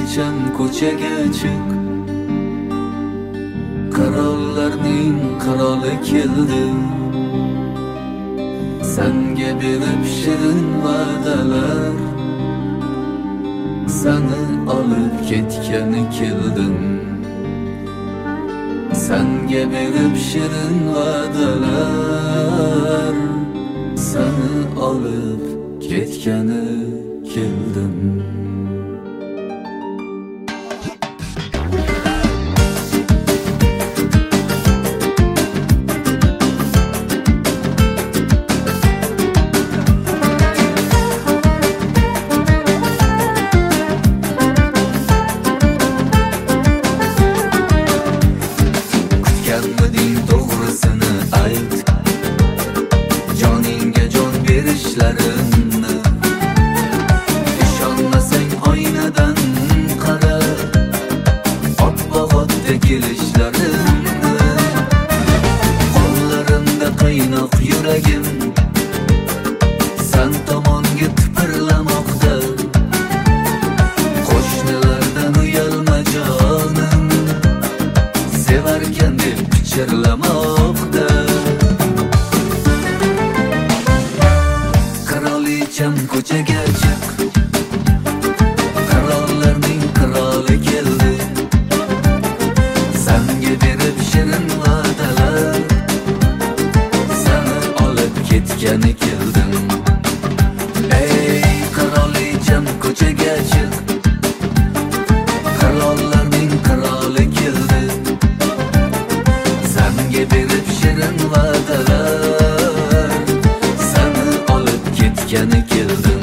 Qirolicham ko'chaga chiq, qirollarning qiroli keldi. Senga berib shirin va'dalar, seni olib ketgani keldim. Senga berib shirin va'dalar, seni olib ketgani keldim. Kutganmiding to'g'risini ayt, joningga jon berishlarimni. Ishonmasang oynadan qara, oppoq-otda kelishlarimni. Qo'llarimda qaynoq yuragim sen tomonga tipirlamoqda. Qo'shnilardan uyalma jonim, sevarkan deb pichirlamoqda. Qirolicham ko'chaga chiq, qirollarning qiroli keldi. Senga berib shirin va'dalar, seni olib ketgani keldim. Ey qirolicham ko'chaga chiq, qirollarning qiroli keldi. Senga berib shirin va'dalar, seni olib ketgani keldim.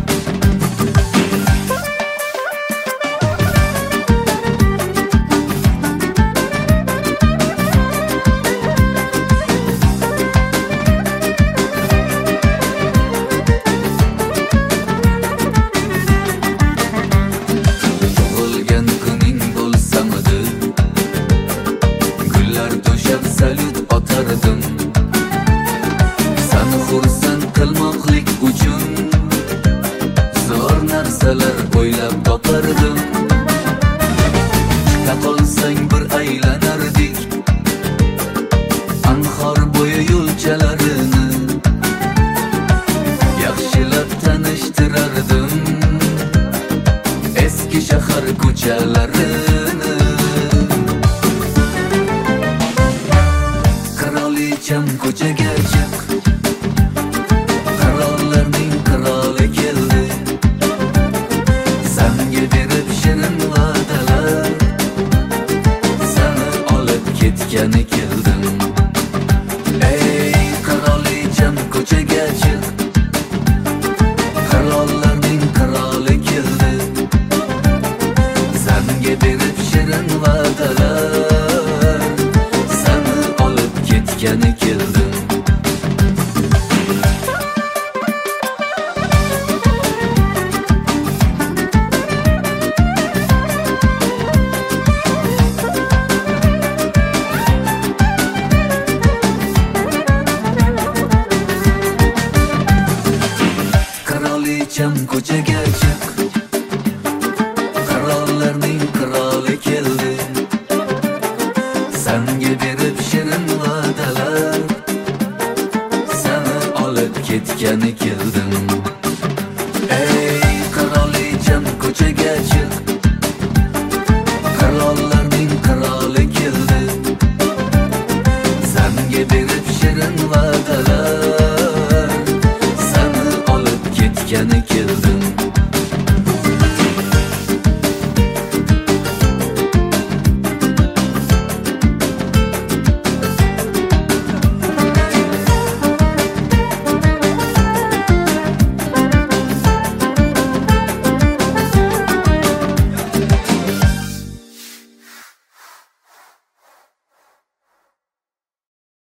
Tug'ilgan kuning bo'lsamidi, gullar to'shab salyut otardim. Seni xursand qilmoqlik uchun zo'r narsalar o'ylab topardim. Chiqa qolsang bir aylanardik anhor bo'yi yo'lchalarini. Yaxshilab tanishtirardim eski shahar ko'chalarini. Qirolicham ko'chaga chiq, qirollarning qiroli keldi. Senga berib shirin va'dalar, seni olib ketgani keldim. Ey qirolicham ko'chaga chiq, qirollarning qiroli keldi. Senga berib shirin va'dalar, seni olib ketgani keldim. Qirolicham ko'chaga chiq, qirollarning qiroli keldi. Senga berib shirin va'dalar, seni olib ketgani keldim. Ey qirolicham ko'chaga chiq,